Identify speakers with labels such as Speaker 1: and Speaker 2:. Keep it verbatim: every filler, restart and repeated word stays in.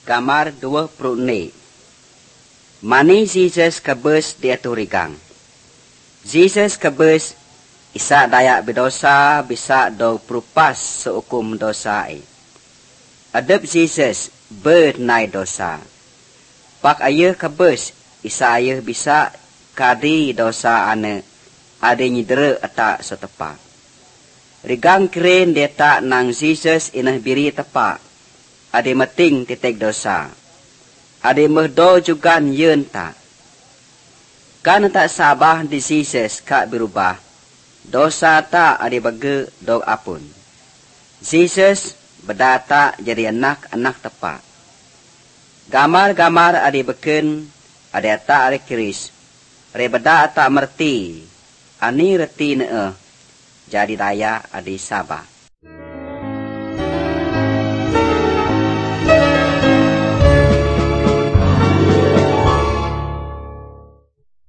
Speaker 1: Gambar dua puluh enam. Mani Jesus kebus di atu rigang. Jesus kebus isa dayak berdosa bisa do perupas seukum dosa e. Adab Jesus bernai dosa. Pak ayah kebus isa ayah bisa kadi dosa ane ade nyidera atak setepak. Rigang keren dia tak nang Jesus inah biri tepak. Ade meting titik dosa. Ade mehdo juga yun tak. Kan tak sabah di Jesus kak berubah. Dosa tak ade bagi dog apun. Jesus berdata jadi anak-anak tepak. Gamar-gamar ade beken ade tak ade kiris. Re beda tak merti. Ani reti ne jadi daya ade sabah.